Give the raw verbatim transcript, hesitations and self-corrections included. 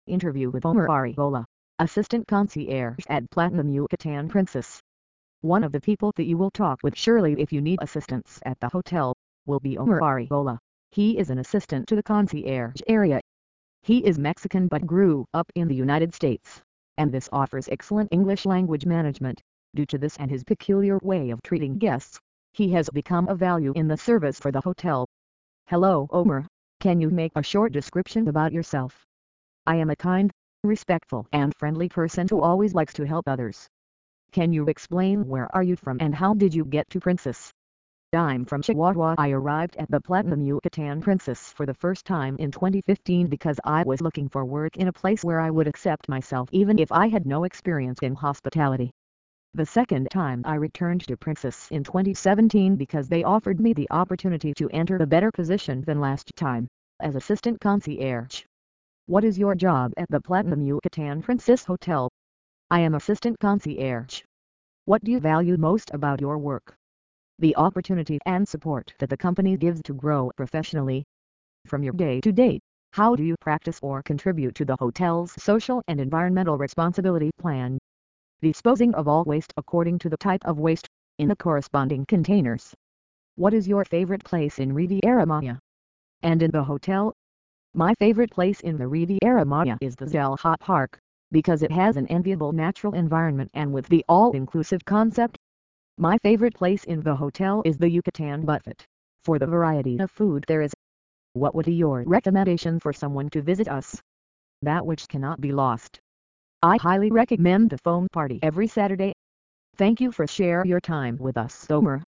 Interview with Omar Arigola, Assistant Concierge at Platinum Yucatan Princess. One of the people that you will talk with surely if you need assistance at the hotel, will be Omar Arigola. He is an assistant to the concierge area. He is Mexican but grew up in the United States, and this offers excellent English language management. Due to this and his peculiar way of treating guests, he has become a value in the service for the hotel. Hello Omar, can you make a short description about yourself? I am a kind, respectful and friendly person who always likes to help others. Can you explain where are you from and how did you get to Princess? I'm from Chihuahua. I arrived at the Platinum Yucatan Princess for the first time in twenty fifteen because I was looking for work in a place where I would accept myself even if I had no experience in hospitality. The second time I returned to Princess in twenty seventeen because they offered me the opportunity to enter a better position than last time, as assistant concierge. What is your job at the Platinum Yucatan Princess Hotel? I am assistant concierge. What do you value most about your work? The opportunity and support that the company gives to grow professionally. From your day-to-day, how do you practice or contribute to the hotel's social and environmental responsibility plan? Disposing of all waste according to the type of waste, in the corresponding containers. What is your favorite place in Riviera Maya? And in the hotel? My favorite place in the Riviera Maya is the Zelha Park, because it has an enviable natural environment and with the all-inclusive concept. My favorite place in the hotel is the Yucatan Buffet, for the variety of food there is. What would be your recommendation for someone to visit us? That which cannot be lost. I highly recommend the foam party every Saturday. Thank you for share your time with us, Omar.